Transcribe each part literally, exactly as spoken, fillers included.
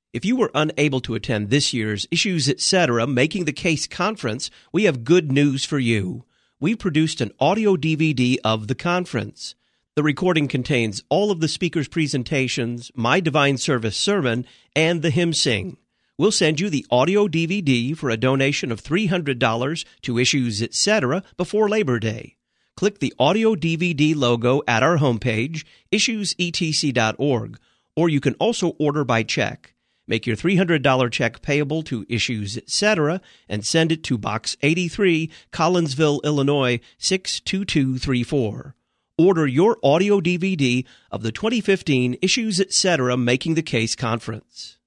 If you were unable to attend this year's Issues Etc. Making the Case conference, we have good news for you. We've produced an audio D V D of the conference. The recording contains all of the speakers' presentations, My Divine Service sermon, and the hymn sing. We'll send you the audio D V D for a donation of three hundred dollars to Issues Etc. before Labor Day. Click the audio D V D logo at our homepage, issues e t c dot org, or you can also order by check. Make your three hundred dollars check payable to Issues Etc. and send it to Box eighty-three, Collinsville, Illinois, six two two three four. Order your audio D V D of the twenty fifteen Issues Etc. Making the Case Conference.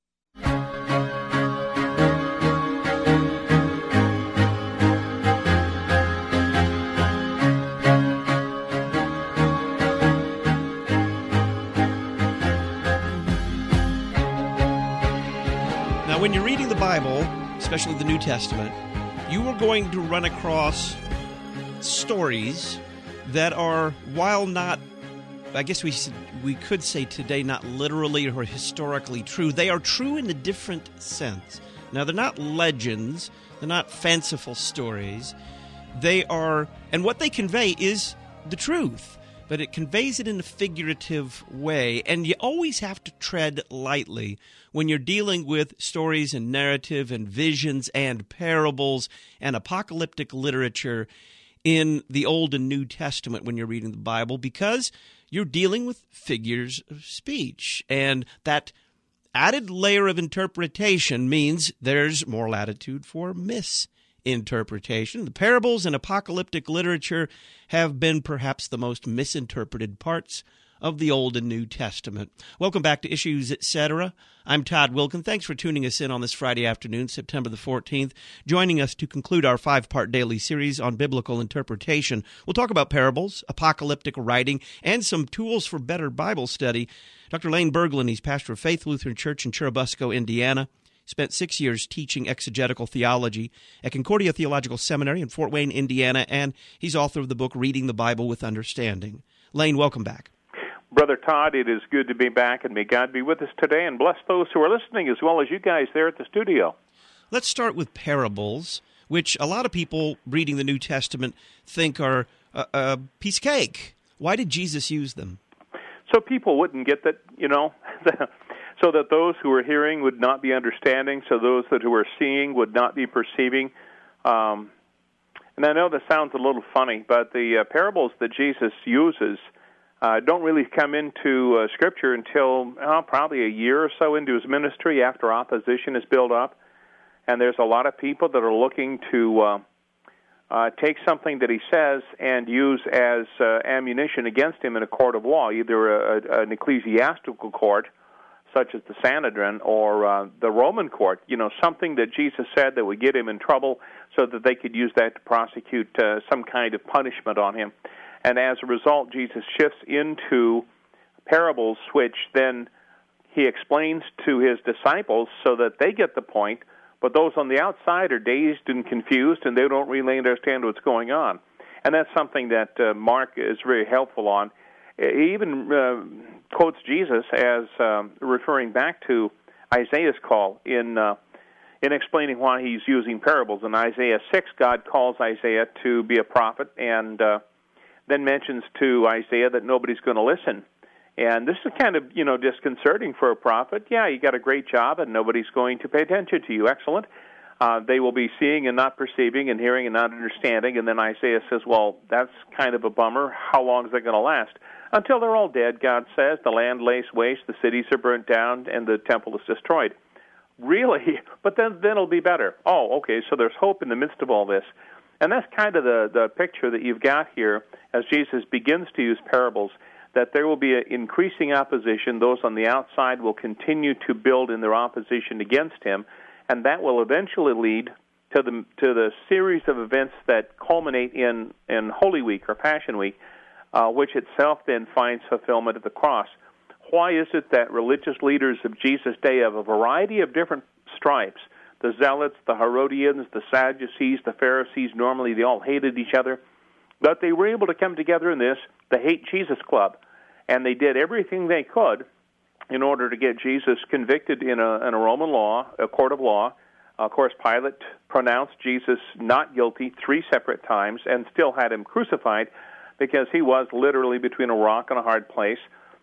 When you're reading the Bible, especially the New Testament, you are going to run across stories that are, while not, I guess we we could say today, not literally or historically true, they are true in a different sense. Now, they're not legends, they're not fanciful stories. They are, and what they convey is the truth, but it conveys it in a figurative way, and you always have to tread lightly when you're dealing with stories and narrative and visions and parables and apocalyptic literature in the Old and New Testament when you're reading the Bible, because you're dealing with figures of speech. And that added layer of interpretation means there's more latitude for misinterpretation. The parables and apocalyptic literature have been perhaps the most misinterpreted parts of the Old and New Testament. Welcome back to Issues Etc. I'm Todd Wilkin. Thanks for tuning us in on this Friday afternoon, September the fourteenth, joining us to conclude our five-part daily series on biblical interpretation. We'll talk about parables, apocalyptic writing, and some tools for better Bible study. Doctor Lane Berglund, he's pastor of Faith Lutheran Church in Churubusco, Indiana. Spent six years teaching exegetical theology at Concordia Theological Seminary in Fort Wayne, Indiana, and he's author of the book Reading the Bible with Understanding. Lane, welcome back. Brother Todd, it is good to be back, and may God be with us today and bless those who are listening as well as you guys there at the studio. Let's start with parables, which a lot of people reading the New Testament think are a, a piece of cake. Why did Jesus use them? So people wouldn't get that, you know, so that those who are hearing would not be understanding, so those that who are seeing would not be perceiving. Um, and I know this sounds a little funny, but the uh, parables that Jesus uses Uh, don't really come into uh, Scripture until oh, probably a year or so into his ministry after opposition is built up. And there's a lot of people that are looking to uh, uh, take something that he says and use as uh, ammunition against him in a court of law, either a, a, an ecclesiastical court, such as the Sanhedrin, or uh, the Roman court, you know, something that Jesus said that would get him in trouble so that they could use that to prosecute uh, some kind of punishment on him. And as a result, Jesus shifts into parables, which then he explains to his disciples so that they get the point, but those on the outside are dazed and confused, and they don't really understand what's going on. And that's something that uh, Mark is very helpful on. He even uh, quotes Jesus as um, referring back to Isaiah's call in uh, in explaining why he's using parables. In Isaiah six, God calls Isaiah to be a prophet, and uh, then mentions to Isaiah that nobody's going to listen. And this is kind of, you know, disconcerting for a prophet. Yeah, you got a great job, and nobody's going to pay attention to you. Excellent. Uh, they will be seeing and not perceiving, and hearing and not understanding. And then Isaiah says, well, that's kind of a bummer. How long is that going to last? Until they're all dead, God says. The land lays waste, the cities are burnt down, and the temple is destroyed. Really? But then, then it'll be better. Oh, okay, so there's hope in the midst of all this. And that's kind of the, the picture that you've got here as Jesus begins to use parables, that there will be an increasing opposition. Those on the outside will continue to build in their opposition against him, and that will eventually lead to the to the series of events that culminate in, in Holy Week or Passion Week, uh, which itself then finds fulfillment at the cross. Why is it that religious leaders of Jesus' day of a variety of different stripes, the Zealots, the Herodians, the Sadducees, the Pharisees, normally they all hated each other, but they were able to come together in this, the Hate Jesus Club, and they did everything they could in order to get Jesus convicted in a, in a Roman law, a court of law. Of course, Pilate pronounced Jesus not guilty three separate times and still had him crucified because he was literally between a rock and a hard place,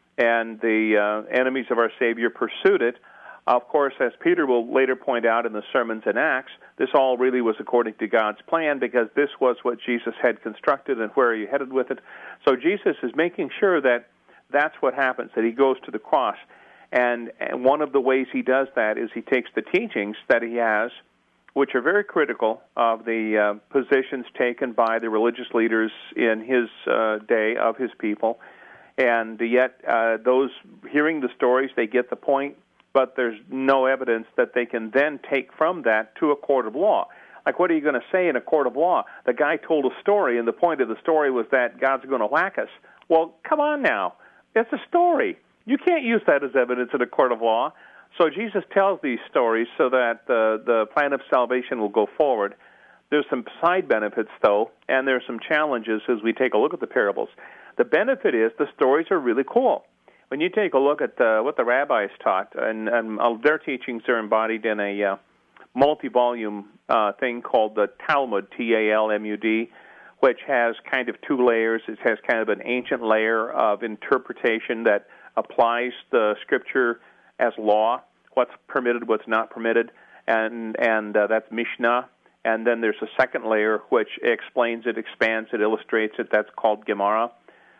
and the uh, enemies of our Savior pursued it. Of course, as Peter will later point out in the sermons in Acts, this all really was according to God's plan because this was what Jesus had constructed and where he headed with it. So Jesus is making sure that that's what happens, that he goes to the cross. And, and one of the ways he does that is he takes the teachings that he has, which are very critical of the uh, positions taken by the religious leaders in his uh, day of his people. And yet uh, those hearing the stories, they get the point, but there's no evidence that they can then take from that to a court of law. Like, what are you going to say in a court of law? The guy told a story, and the point of the story was that God's going to whack us. Well, come on now. It's a story. You can't use that as evidence in a court of law. So Jesus tells these stories so that the, the plan of salvation will go forward. There's some side benefits, though, and there's some challenges as we take a look at the parables. The benefit is the stories are really cool. When you take a look at uh, what the rabbis taught, and, and uh, their teachings are embodied in a uh, multi-volume uh, thing called the Talmud, T A L M U D, which has kind of two layers. It has kind of an ancient layer of interpretation that applies the Scripture as law, what's permitted, what's not permitted, and and uh, that's Mishnah. And then there's a second layer which explains it, expands it, illustrates it. That's called Gemara.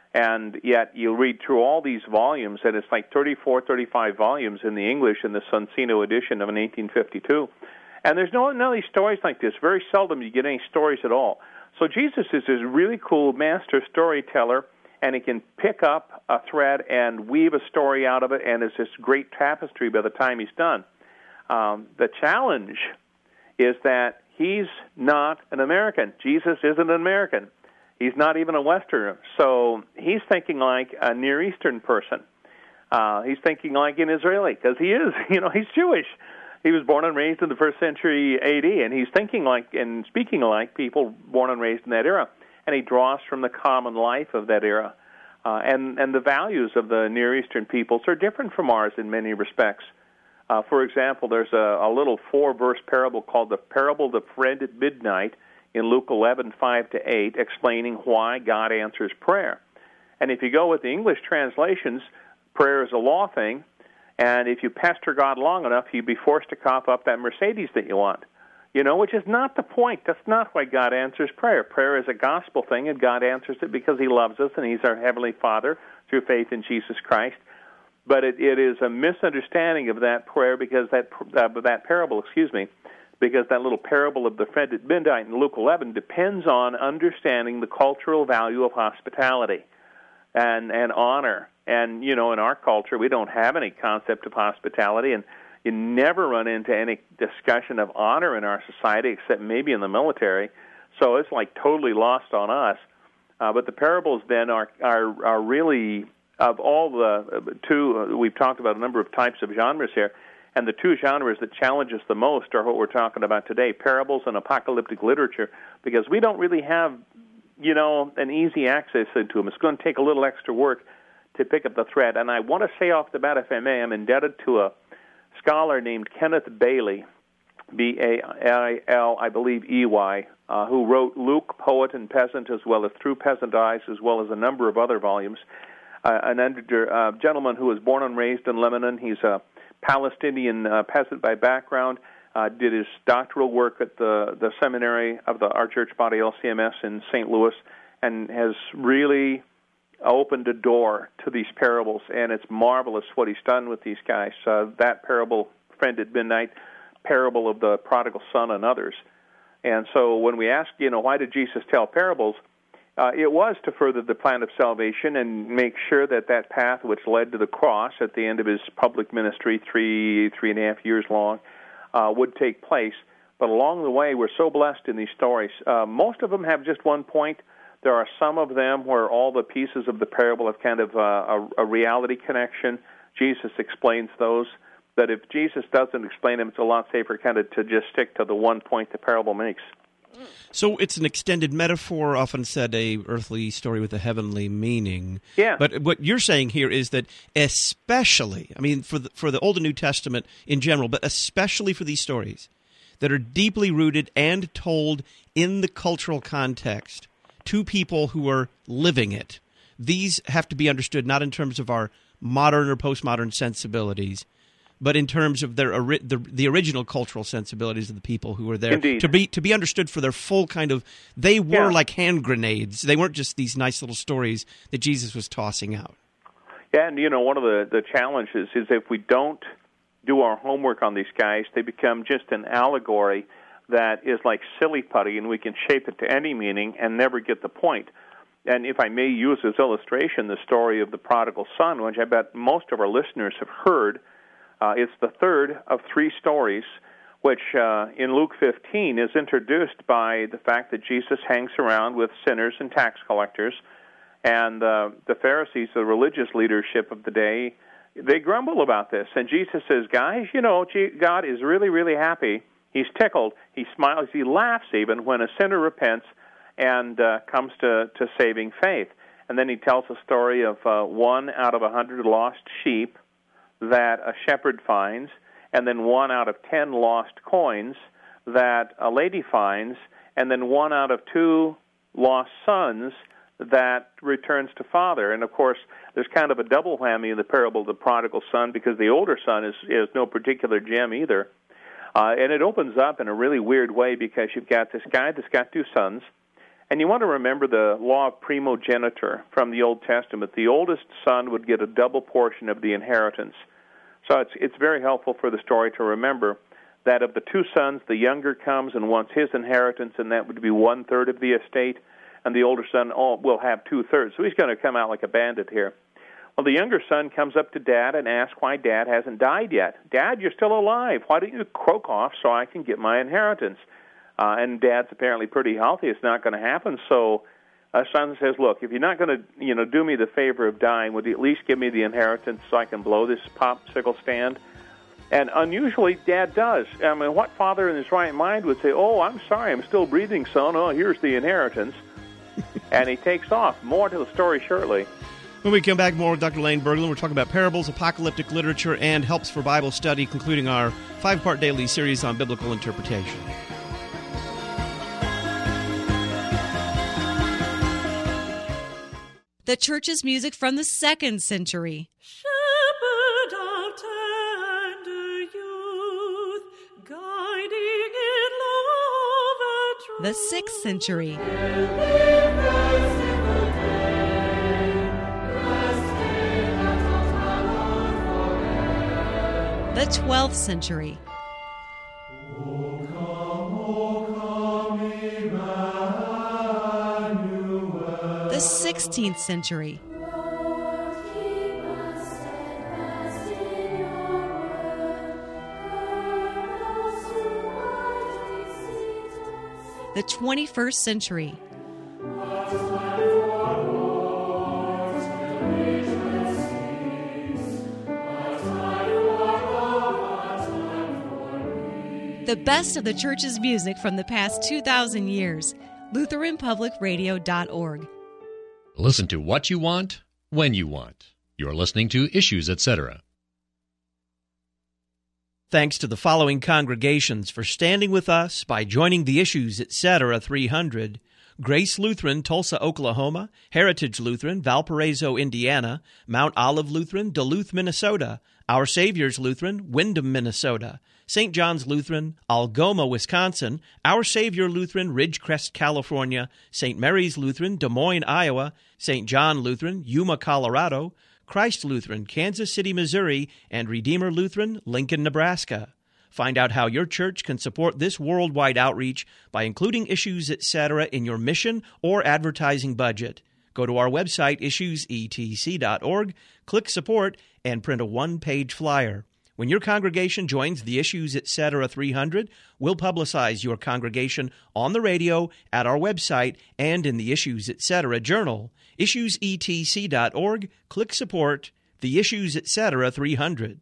And yet you read through all these volumes, and it's like thirty-four, thirty-five volumes in the English in the Soncino edition of an eighteen fifty-two. And there's no none of these stories like this. Very seldom you get any stories at all. So Jesus is this really cool master storyteller, and he can pick up a thread and weave a story out of it, and it's this great tapestry by the time he's done. Um, the challenge is that he's not an American. Jesus isn't an American. He's not even a Westerner. So he's thinking like a Near Eastern person. Uh, he's thinking like an Israeli, because he is. You know, he's Jewish. He was born and raised in the first century A D, and he's thinking like and speaking like people born and raised in that era. And he draws from the common life of that era. Uh, and, and the values of the Near Eastern peoples are different from ours in many respects. Uh, for example, there's a, a little four-verse parable called the Parable of the Friend at Midnight in Luke eleven, five to eight, explaining why God answers prayer. And if you go with the English translations, prayer is a law thing, and if you pester God long enough, you'd be forced to cough up that Mercedes that you want. You know, which is not the point. That's not why God answers prayer. Prayer is a gospel thing, and God answers it because he loves us, and he's our Heavenly Father through faith in Jesus Christ. But it, it is a misunderstanding of that prayer because that uh, that parable, excuse me, because that little parable of the friend at midnight in Luke eleven depends on understanding the cultural value of hospitality and, and honor. And, you know, in our culture, we don't have any concept of hospitality, and you never run into any discussion of honor in our society except maybe in the military. So it's like totally lost on us. Uh, but the parables then are, are, are really, of all the two, uh, we've talked about a number of types of genres here, and the two genres that challenge us the most are what we're talking about today, parables and apocalyptic literature, because we don't really have, you know, an easy access into them. It's going to take a little extra work to pick up the thread. And I want to say off the bat, if I may, I'm indebted to a scholar named Kenneth Bailey, B A I L, I believe, E Y, uh, who wrote Luke, Poet and Peasant, as well as Through Peasant Eyes, as well as a number of other volumes. Uh, an under, uh, gentleman who was born and raised in Lebanon. He's a Palestinian uh, peasant by background, uh, did his doctoral work at the, the seminary of the Our Church Body, L C M S, in Saint Louis, and has really opened a door to these parables, and it's marvelous what he's done with these guys. Uh, that parable, Friend at Midnight, parable of the prodigal son, and others. And so when we ask, you know, why did Jesus tell parables, uh, it was to further the plan of salvation and make sure that that path which led to the cross at the end of his public ministry, three, three and a half years long, uh, would take place. But along the way, we're so blessed in these stories. Uh, most of them have just one point. There are some of them where all the pieces of the parable have kind of uh, a, a reality connection. Jesus explains those. That if Jesus doesn't explain them, it's a lot safer kind of to just stick to the one point the parable makes. So it's an extended metaphor, often said a earthly story with a heavenly meaning. Yeah. But what you're saying here is that especially, I mean, for the, for the Old and New Testament in general, but especially for these stories that are deeply rooted and told in the cultural context to people who are living it, these have to be understood not in terms of our modern or postmodern sensibilities, but in terms of their ori- the, the original cultural sensibilities of the people who were there. Indeed. To be to be understood for their full kind of, they were Yeah. like hand grenades. They weren't just these nice little stories that Jesus was tossing out. Yeah, and you know, one of the, the challenges is if we don't do our homework on these guys, they become just an allegory that is like silly putty, and we can shape it to any meaning and never get the point. And if I may use as illustration the story of the prodigal son, which I bet most of our listeners have heard. Uh, it's the third of three stories, which uh, in Luke fifteen is introduced by the fact that Jesus hangs around with sinners and tax collectors, and uh, the Pharisees, the religious leadership of the day, they grumble about this. And Jesus says, guys, you know, God is really, really happy. He's tickled. He smiles. He laughs even when a sinner repents and uh, comes to, to saving faith. And then he tells a story of uh, one out of a hundred lost sheep that a shepherd finds, and then one out of ten lost coins that a lady finds, and then one out of two lost sons that returns to father. And, of course, there's kind of a double whammy in the parable of the prodigal son because the older son is, is no particular gem either. Uh, and it opens up in a really weird way because you've got this guy that's got two sons, and you want to remember the law of primogeniture from the Old Testament. The oldest son would get a double portion of the inheritance. So it's it's very helpful for the story to remember that of the two sons, the younger comes and wants his inheritance, and that would be one-third of the estate, and the older son oh, will have two-thirds. So he's going to come out like a bandit here. Well, the younger son comes up to Dad and asks why Dad hasn't died yet. Dad, you're still alive. Why don't you croak off so I can get my inheritance? Uh, and Dad's apparently pretty healthy. It's not going to happen. So a son says, look, if you're not going to, you know, do me the favor of dying, would you at least give me the inheritance so I can blow this popsicle stand? And unusually, Dad does. I mean, what father in his right mind would say, oh, I'm sorry, I'm still breathing, son. Oh, here's the inheritance. And he takes off. More to the story shortly. When we come back, more with Doctor Lane Berglund. We're talking about parables, apocalyptic literature, and helps for Bible study, concluding our five-part daily series on biblical interpretation. The church's music from the second century. Shepherd of tender youth, guiding in love and truth. The sixth century. The twelfth century. The sixteenth century. The twenty-first century. The best of the church's music from the past two thousand years. Lutheran Public Radio dot org. Listen to what you want, when you want. You're listening to Issues, et cetera. Thanks to the following congregations for standing with us by joining the Issues, et cetera three hundred. Grace Lutheran, Tulsa, Oklahoma, Heritage Lutheran, Valparaiso, Indiana, Mount Olive Lutheran, Duluth, Minnesota, Our Savior's Lutheran, Windham, Minnesota, Saint John's Lutheran, Algoma, Wisconsin, Our Savior Lutheran, Ridgecrest, California, Saint Mary's Lutheran, Des Moines, Iowa, Saint John Lutheran, Yuma, Colorado, Christ Lutheran, Kansas City, Missouri, and Redeemer Lutheran, Lincoln, Nebraska. Find out how your church can support this worldwide outreach by including Issues, et cetera in your mission or advertising budget. Go to our website, issues e t c dot org, click Support, and print a one-page flyer. When your congregation joins the Issues, et cetera three hundred, we'll publicize your congregation on the radio, at our website, and in the Issues, et cetera journal. issues e t c dot org, click Support, the Issues, et cetera three hundred.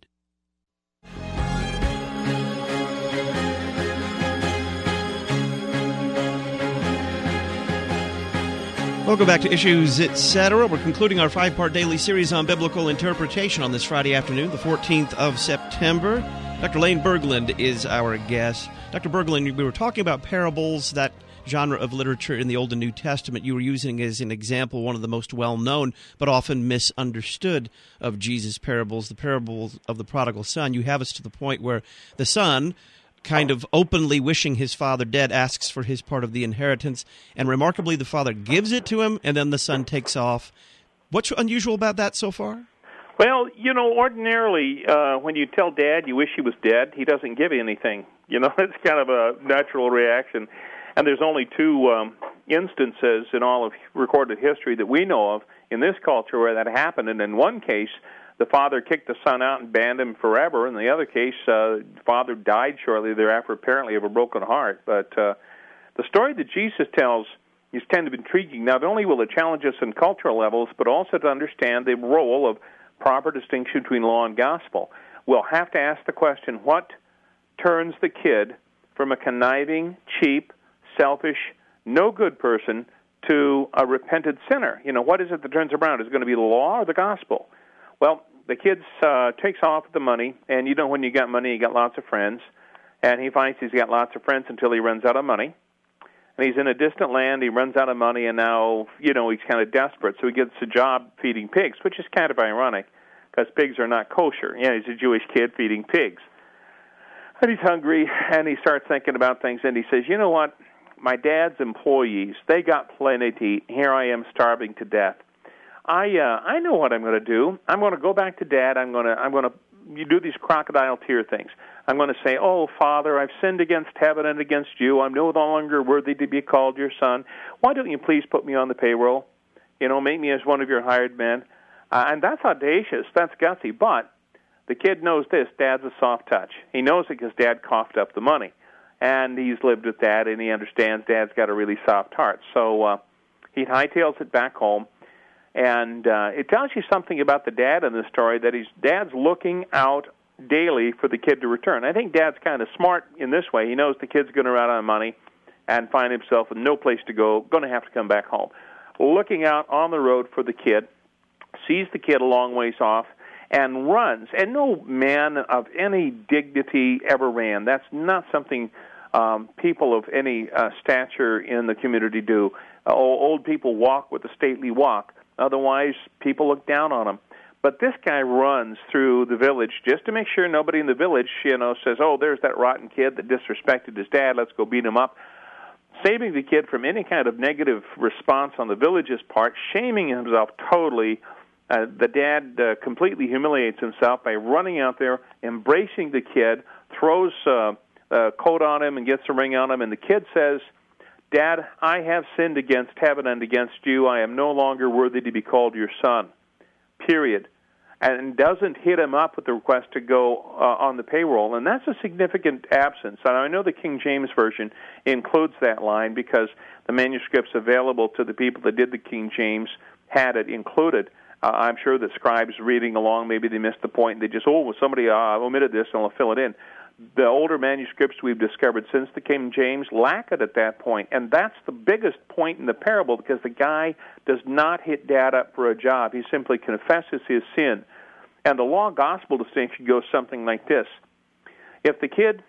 Welcome back to Issues, et cetera. We're concluding our five-part daily series on biblical interpretation on this Friday afternoon, the fourteenth of September. Doctor Lane Berglund is our guest. Doctor Berglund, we were talking about parables, that genre of literature in the Old and New Testament. You were using as an example one of the most well-known but often misunderstood of Jesus' parables, the parable of the prodigal son. You have us to the point where the son, kind of openly wishing his father dead, asks for his part of the inheritance, and remarkably the father gives it to him, and then the son takes off. What's unusual about that so far? Well, you know, ordinarily, uh, when you tell Dad you wish he was dead, he doesn't give you anything. You know, it's kind of a natural reaction. And there's only two um, instances in all of recorded history that we know of in this culture where that happened. And in one case, the father kicked the son out and banned him forever. In the other case, uh, the father died shortly thereafter, apparently of a broken heart. But uh, the story that Jesus tells is kind of intriguing. Not only will it challenge us in cultural levels, but also to understand the role of proper distinction between law and gospel. We'll have to ask the question, what turns the kid from a conniving, cheap, selfish, no-good person to a repentant sinner? You know, what is it that turns around? Is it going to be the law or the gospel? Well, the kid uh, takes off with the money, and you know when you got money, you got lots of friends, and he finds he's got lots of friends until he runs out of money. And he's in a distant land, he runs out of money, and now, you know, he's kind of desperate, so he gets a job feeding pigs, which is kind of ironic, because pigs are not kosher. Yeah, he's a Jewish kid feeding pigs. And he's hungry, and he starts thinking about things, and he says, you know what, my dad's employees, they got plenty to eat. Here I am starving to death. I uh, I know what I'm going to do. I'm going to go back to Dad. I'm going to I'm going to you do these crocodile tear things. I'm going to say, "Oh, Father, I've sinned against heaven and against you. I'm no longer worthy to be called your son. Why don't you please put me on the payroll? You know, make me as one of your hired men." Uh, and that's audacious. That's gutsy. But the kid knows this: Dad's a soft touch. He knows it because Dad coughed up the money, and he's lived with Dad, and he understands Dad's got a really soft heart. So uh, he hightails it back home. And uh, it tells you something about the dad in this story, that he's Dad's looking out daily for the kid to return. I think Dad's kind of smart in this way. He knows the kid's going to run out of money and find himself with no place to go, going to have to come back home. Looking out on the road for the kid, sees the kid a long ways off, and runs. And no man of any dignity ever ran. That's not something um, people of any uh, stature in the community do. Uh, old people walk with a stately walk. Otherwise, people look down on him. But this guy runs through the village just to make sure nobody in the village, you know, says, oh, there's that rotten kid that disrespected his dad, let's go beat him up. Saving the kid from any kind of negative response on the village's part, shaming himself totally. Uh, the dad uh, completely humiliates himself by running out there, embracing the kid, throws uh, a coat on him and gets a ring on him, and the kid says, Dad, I have sinned against heaven and against you. I am no longer worthy to be called your son, period. And doesn't hit him up with the request to go uh, on the payroll. And that's a significant absence. And I know the King James Version includes that line because the manuscripts available to the people that did the King James had it included. Uh, I'm sure that scribes reading along, maybe they missed the point. They just, oh, well, somebody uh, omitted this, and I'll fill it in. The older manuscripts we've discovered since the King James lack it at that point, and that's the biggest point in the parable because the guy does not hit Dad up for a job. He simply confesses his sin. And the law-gospel distinction goes something like this. If the kid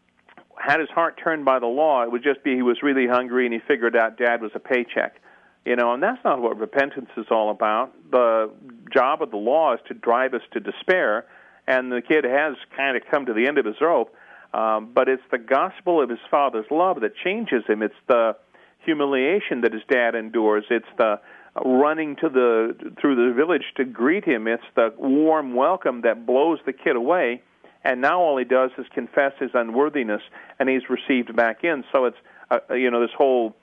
had his heart turned by the law, it would just be he was really hungry and he figured out Dad was a paycheck. You know, and that's not what repentance is all about. The job of the law is to drive us to despair, and the kid has kind of come to the end of his rope, um, but it's the gospel of his father's love that changes him. It's the humiliation that his dad endures. It's the running to the through the village to greet him. It's the warm welcome that blows the kid away, and now all he does is confess his unworthiness, and he's received back in. So it's, uh, you know, this whole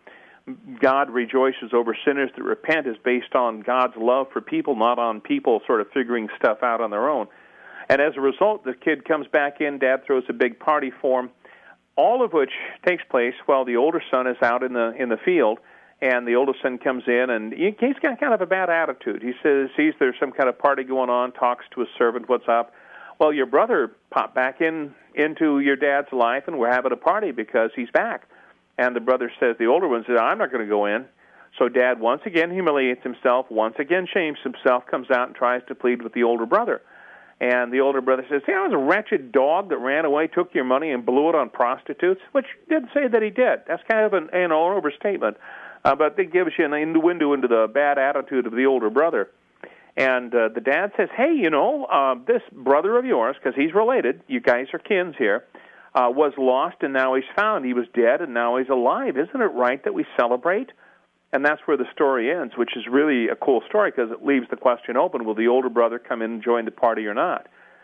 God rejoices over sinners that repent is based on God's love for people, not on people sort of figuring stuff out on their own. And as a result, the kid comes back in, Dad throws a big party for him, all of which takes place while the older son is out in the in the field, and the older son comes in, and he's got kind of a bad attitude. He says, sees there's some kind of party going on, talks to his servant, what's up? Well, your brother popped back in into your dad's life, and we're having a party because he's back. And the brother says, the older one says, I'm not going to go in. So Dad once again humiliates himself, once again shames himself, comes out and tries to plead with the older brother. And the older brother says, hey, I was a wretched dog that ran away, took your money, and blew it on prostitutes, which didn't say that he did. That's kind of an, an overstatement. Uh, but it gives you an window into the bad attitude of the older brother. And uh, the dad says, hey, you know, uh, this brother of yours, because he's related, you guys are kins here, uh, was lost and now he's found. He was dead and now he's alive. Isn't it right that we celebrate? And that's where the story ends, which is really a cool story because it leaves the question open, will the older brother come in and join the party or not?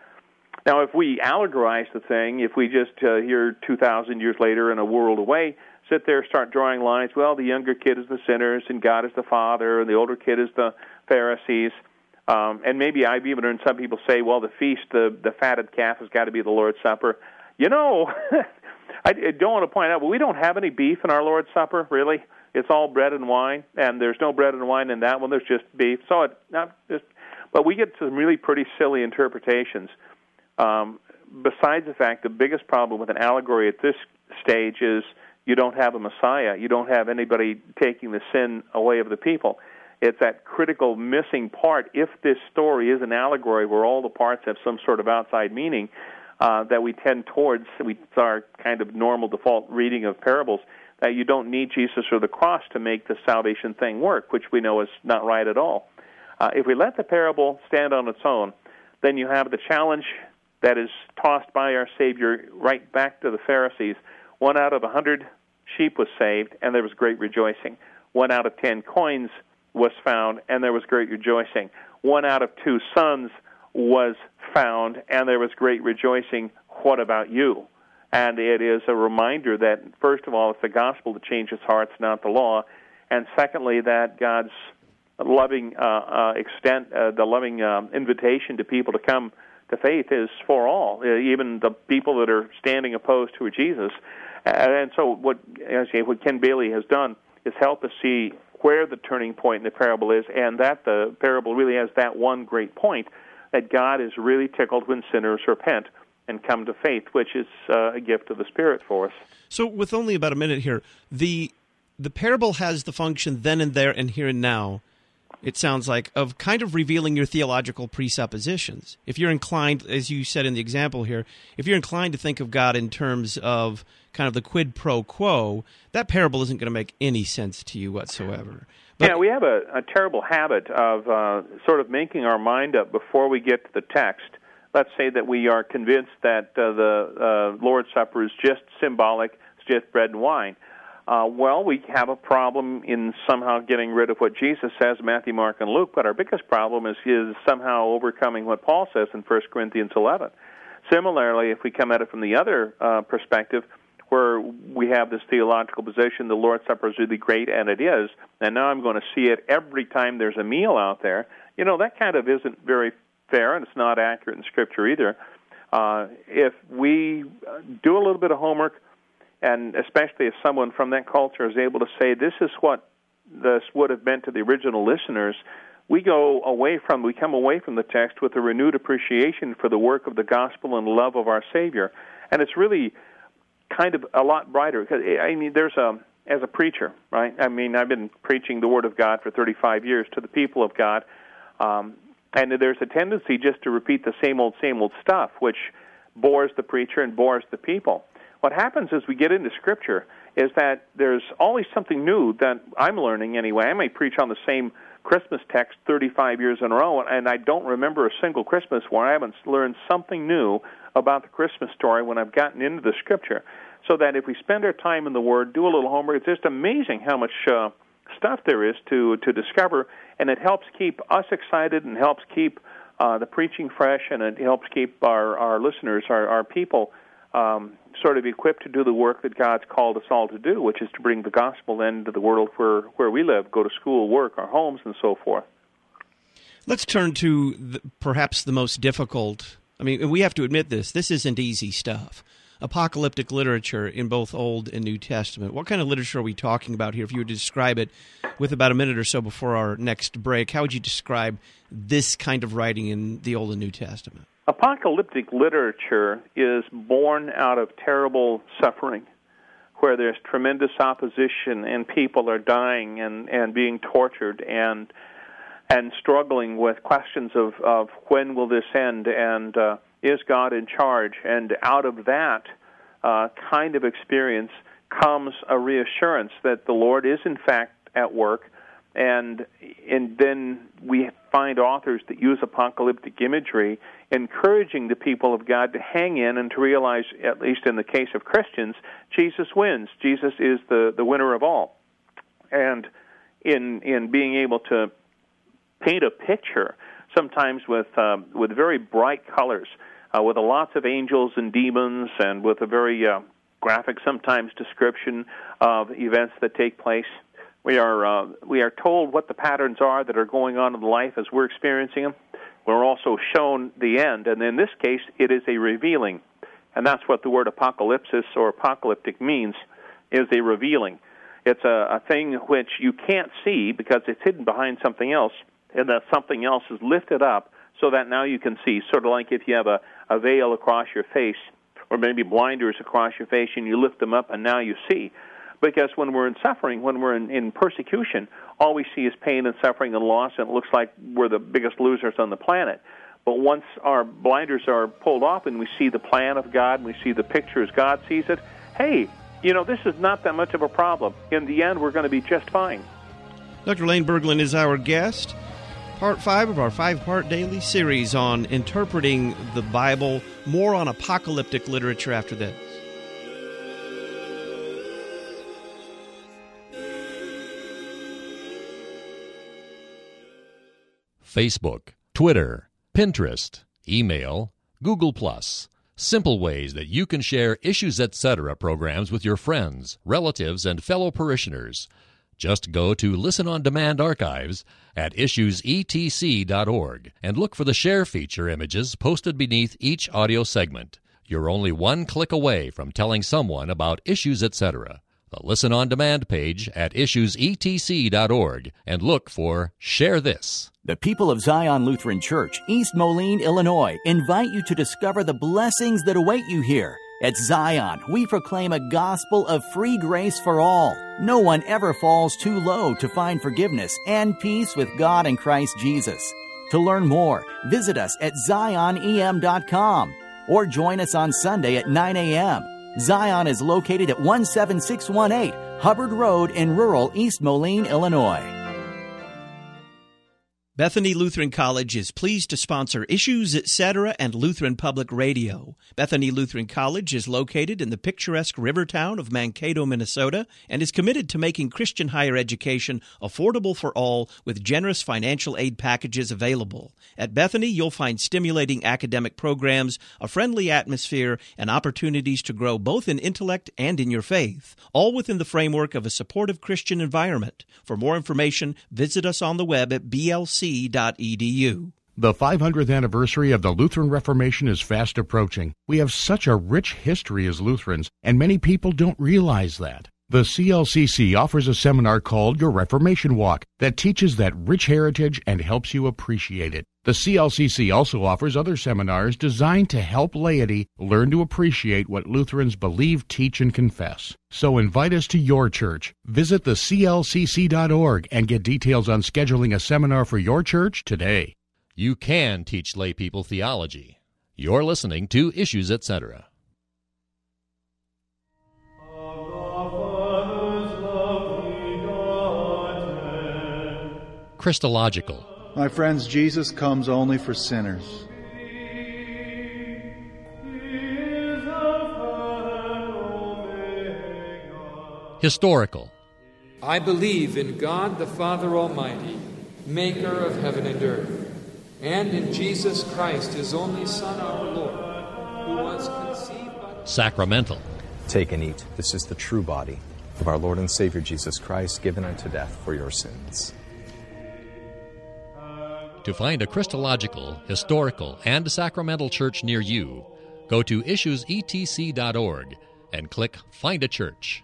Now, if we allegorize the thing, if we just uh, here two thousand years later in a world away, sit there, start drawing lines, well, the younger kid is the sinners and God is the Father and the older kid is the Pharisees. Um, and maybe I've even heard some people say, well, the feast, the, the fatted calf has got to be the Lord's Supper. You know, I, I don't want to point out, but we don't have any beef in our Lord's Supper, really. It's all bread and wine, and there's no bread and wine in that one. There's just beef. So it not just, but we get some really pretty silly interpretations. Um, besides the fact, the biggest problem with an allegory at this stage is you don't have a Messiah. You don't have anybody taking the sin away of the people. It's that critical missing part. If this story is an allegory where all the parts have some sort of outside meaning uh, that we tend towards, we, it's our kind of normal default reading of parables, that you don't need Jesus or the cross to make the salvation thing work, which we know is not right at all. Uh, if we let the parable stand on its own, then you have the challenge that is tossed by our Savior right back to the Pharisees. One out of a hundred sheep was saved, and there was great rejoicing. One out of ten coins was found, and there was great rejoicing. One out of two sons was found, and there was great rejoicing. What about you? And it is a reminder that, first of all, it's the gospel that changes hearts, not the law. And secondly, that God's loving uh, uh, extent, uh, the loving um, invitation to people to come to faith is for all, uh, even the people that are standing opposed to Jesus. And so what, as you say, what Ken Bailey has done is help us see where the turning point in the parable is, and that the parable really has that one great point, that God is really tickled when sinners repent and come to faith, which is uh, a gift of the Spirit for us. So with only about a minute here, the the parable has the function then and there and here and now, it sounds like, of kind of revealing your theological presuppositions. If you're inclined, as you said in the example here, if you're inclined to think of God in terms of kind of the quid pro quo, that parable isn't going to make any sense to you whatsoever. But, yeah, we have a, a terrible habit of uh, sort of making our mind up before we get to the text. Let's say that we are convinced that uh, the uh, Lord's Supper is just symbolic, it's just bread and wine. Uh, well, we have a problem in somehow getting rid of what Jesus says, Matthew, Mark, and Luke, but our biggest problem is, is somehow overcoming what Paul says in First Corinthians eleven. Similarly, if we come at it from the other uh, perspective, where we have this theological position, the Lord's Supper is really great, and it is, and now I'm going to see it every time there's a meal out there, you know, that kind of isn't very fair, and it's not accurate in Scripture either. Uh, if we do a little bit of homework, and especially if someone from that culture is able to say, this is what this would have meant to the original listeners, we go away from, we come away from the text with a renewed appreciation for the work of the gospel and love of our Savior. And it's really kind of a lot brighter, because, I mean, there's a, as a preacher, right? I mean, I've been preaching the Word of God for thirty-five years to the people of God, um, and there's a tendency just to repeat the same old, same old stuff, which bores the preacher and bores the people. What happens as we get into Scripture is that there's always something new that I'm learning anyway. I may preach on the same Christmas text thirty-five years in a row, and I don't remember a single Christmas where I haven't learned something new about the Christmas story when I've gotten into the Scripture. So that if we spend our time in the Word, do a little homework, it's just amazing how much uh, stuff there is to, to discover, and it helps keep us excited and helps keep uh, the preaching fresh, and it helps keep our, our listeners, our, our people, um, sort of equipped to do the work that God's called us all to do, which is to bring the gospel then to the world where, where we live, go to school, work, our homes, and so forth. Let's turn to the, perhaps the most difficult. I mean, we have to admit this. This isn't easy stuff. Apocalyptic literature in both Old and New Testament. What kind of literature are we talking about here? If you were to describe it with about a minute or so before our next break, how would you describe this kind of writing in the Old and New Testament? Apocalyptic literature is born out of terrible suffering. where there's tremendous opposition and people are dying and, and being tortured and and struggling with questions of, of when will this end and uh, is God in charge? And out of that uh, kind of experience comes a reassurance that the Lord is in fact at work. And and then we find authors that use apocalyptic imagery, encouraging the people of God to hang in and to realize, at least in the case of Christians, Jesus wins. Jesus is the, the winner of all. And in in being able to paint a picture, sometimes with um, with very bright colors, uh, with lots of angels and demons, and with a very uh, graphic, sometimes, description of events that take place. We are uh, we are told what the patterns are that are going on in life as we're experiencing them. We're also shown the end, and in this case, it is a revealing. And that's what the word apocalypsis or apocalyptic means, is a revealing. It's a, a thing which you can't see because it's hidden behind something else, and that something else is lifted up so that now you can see, sort of like if you have a, a veil across your face, or maybe blinders across your face, and you lift them up and now you see. Because when we're in suffering, when we're in, in persecution, all we see is pain and suffering and loss, and it looks like we're the biggest losers on the planet. But once our blinders are pulled off and we see the plan of God, and we see the picture as God sees it, hey, you know, this is not that much of a problem. In the end, we're going to be just fine. Doctor Lane Berglund is our guest. Part five of our five-part daily series on interpreting the Bible. More on apocalyptic literature after this. Facebook, Twitter, Pinterest, email, Google Plus. Simple ways that you can share Issues Etc. programs with your friends, relatives, and fellow parishioners. Just go to Listen on Demand archives at issues e t c dot org and look for the share feature images posted beneath each audio segment. You're only one click away from telling someone about Issues Etc. The Listen on Demand page at issues e t c dot org and look for Share This. The people of Zion Lutheran Church, East Moline, Illinois, invite you to discover the blessings that await you here. At Zion, we proclaim a gospel of free grace for all. No one ever falls too low to find forgiveness and peace with God and Christ Jesus. To learn more, visit us at zion e m dot com or join us on Sunday at nine a.m. Zion is located at one seven six one eight Hubbard Road in rural East Moline, Illinois. Bethany Lutheran College is pleased to sponsor Issues Etc. and Lutheran Public Radio. Bethany Lutheran College is located in the picturesque river town of Mankato, Minnesota, and is committed to making Christian higher education affordable for all with generous financial aid packages available. At Bethany, you'll find stimulating academic programs, a friendly atmosphere, and opportunities to grow both in intellect and in your faith, all within the framework of a supportive Christian environment. For more information, visit us on the web at b l c dot e d u. The five hundredth anniversary of the Lutheran Reformation is fast approaching. We have such a rich history as Lutherans, and many people don't realize that. The C L C C offers a seminar called Your Reformation Walk that teaches that rich heritage and helps you appreciate it. The C L C C also offers other seminars designed to help laity learn to appreciate what Lutherans believe, teach, and confess. So invite us to your church. Visit the c l c c dot org and get details on scheduling a seminar for your church today. You can teach lay people theology. You're listening to Issues Etc. Christological. My friends, Jesus comes only for sinners. Historical. I believe in God the Father Almighty, maker of heaven and earth, and in Jesus Christ, his only Son, our Lord, who was conceived by... Sacramental. Take and eat. This is the true body of our Lord and Savior Jesus Christ, given unto death for your sins. To find a Christological, historical, and sacramental church near you, go to issues e t c dot org and click Find a Church.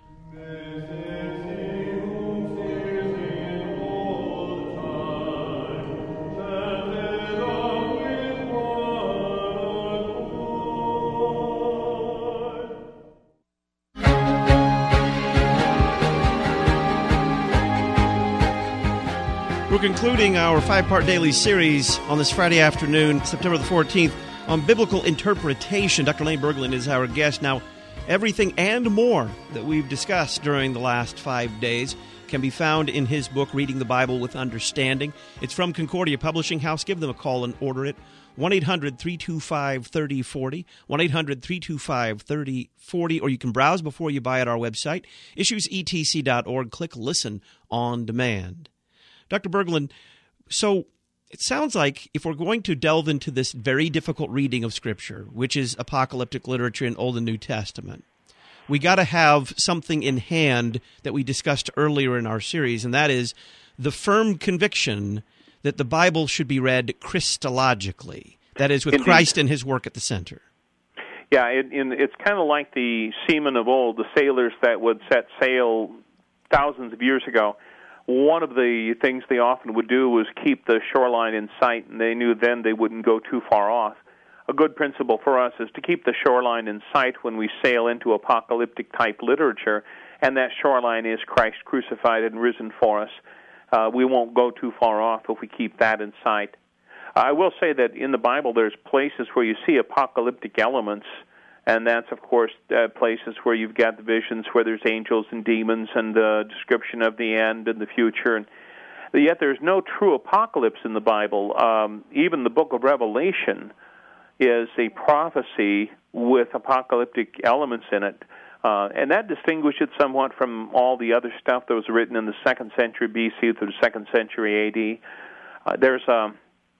concluding our five-part daily series on this Friday afternoon, September the fourteenth, on biblical interpretation. Doctor Lane Berglund is our guest. Now, everything and more that we've discussed during the last five days can be found in his book, Reading the Bible with Understanding. It's from Concordia Publishing House. Give them a call and order it. one eight hundred three two five three oh four oh, one eight hundred three two five three oh four oh, or you can browse before you buy at our website, issues e t c dot org. Click Listen on Demand. Doctor Berglund, so it sounds like if we're going to delve into this very difficult reading of Scripture, which is apocalyptic literature in Old and New Testament, we got to have something in hand that we discussed earlier in our series, and that is the firm conviction that the Bible should be read Christologically, that is, with Indeed. Christ and his work at the center. Yeah, it, in, it's kind of like the seamen of old, the sailors that would set sail thousands of years ago. One of the things they often would do was keep the shoreline in sight, and they knew then they wouldn't go too far off. A good principle for us is to keep the shoreline in sight when we sail into apocalyptic-type literature, and that shoreline is Christ crucified and risen for us. Uh, we won't go too far off if we keep that in sight. I will say that in the Bible there's places where you see apocalyptic elements, and that's, of course, uh, places where you've got the visions where there's angels and demons and the description of the end and the future. And yet there's no true apocalypse in the Bible. Um, even the book of Revelation is a prophecy with apocalyptic elements in it. Uh, and that distinguishes it somewhat from all the other stuff that was written in the second century B C through the second century A D. Uh, there's a,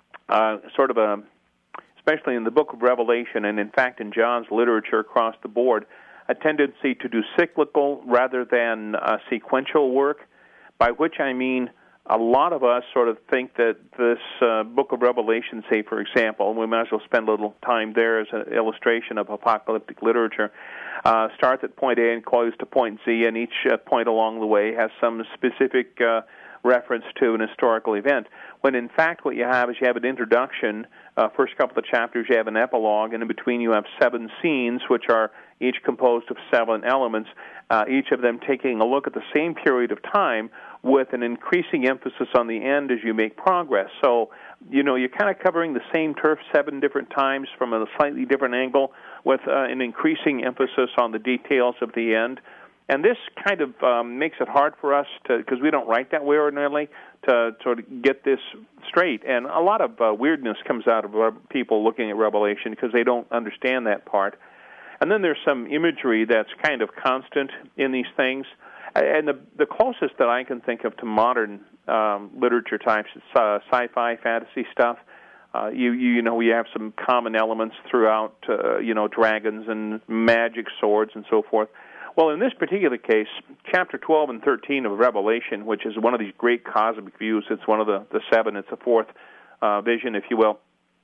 a sort of a especially in the book of Revelation, and in fact in John's literature across the board, a tendency to do cyclical rather than uh, sequential work, by which I mean a lot of us sort of think that this uh, book of Revelation, say, for example, and we might as well spend a little time there as an illustration of apocalyptic literature, uh, starts at point A and goes to point Z, and each uh, point along the way has some specific uh, reference to an historical event, when in fact what you have is you have an introduction, uh, first couple of chapters you have an epilogue, and in between you have seven scenes, which are each composed of seven elements, uh, each of them taking a look at the same period of time with an increasing emphasis on the end as you make progress. So, you know, you're kind of covering the same turf seven different times from a slightly different angle with uh, an increasing emphasis on the details of the end. And this kind of um, makes it hard for us to, because we don't write that way ordinarily, to sort of get this straight. And a lot of uh, weirdness comes out of uh, people looking at Revelation because they don't understand that part. And then there's some imagery that's kind of constant in these things. And the, the closest that I can think of to modern um, literature types is uh, sci-fi, fantasy stuff. Uh, you, you you know, we have some common elements throughout, uh, you know, dragons and magic swords and so forth. Well, in this particular case, chapter twelve and thirteen of Revelation, which is one of these great cosmic views, it's one of the, the seven, it's the fourth uh, vision, if you will.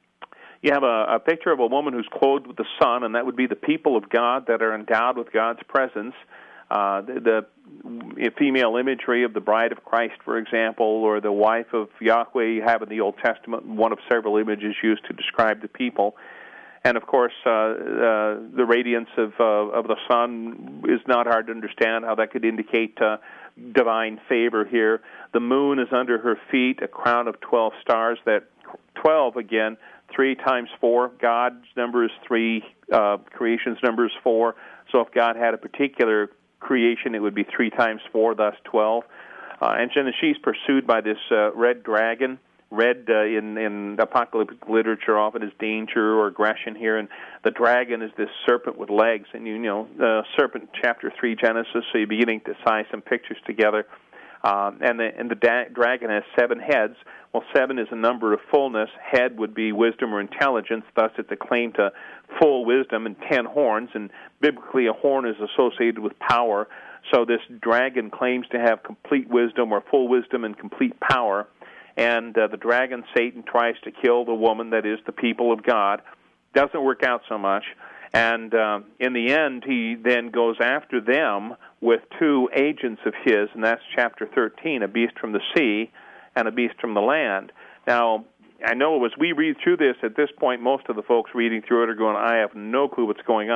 You have a, a picture of a woman who's clothed with the sun, and that would be the people of God that are endowed with God's presence. Uh, the, the female imagery of the bride of Christ, for example, or the wife of Yahweh you have in the Old Testament, one of several images used to describe the people. And, of course, uh, uh, the radiance of uh, of the sun is not hard to understand how that could indicate uh, divine favor here. The moon is under her feet, a crown of twelve stars. That twelve, again, three times four. God's number is three, uh, creation's number is four. So if God had a particular creation, it would be three times four, thus twelve. Uh, and then she's pursued by this uh, red dragon. Red uh, in, in apocalyptic literature often is danger or aggression here, and the dragon is this serpent with legs. And you know, uh, serpent, chapter three, Genesis. So you're beginning to tie some pictures together. Um, and the and the da- dragon has seven heads. Well, seven is a number of fullness. Head would be wisdom or intelligence. Thus, it's a claim to full wisdom. And ten horns. And biblically, a horn is associated with power. So this dragon claims to have complete wisdom or full wisdom and complete power. And uh, the dragon, Satan, tries to kill the woman, that is, the people of God. Doesn't work out so much. And uh, in the end, he then goes after them with two agents of his, and that's chapter thirteen, a beast from the sea and a beast from the land. Now, I know as we read through this, at this point, most of the folks reading through it are going, I have no clue what's going on.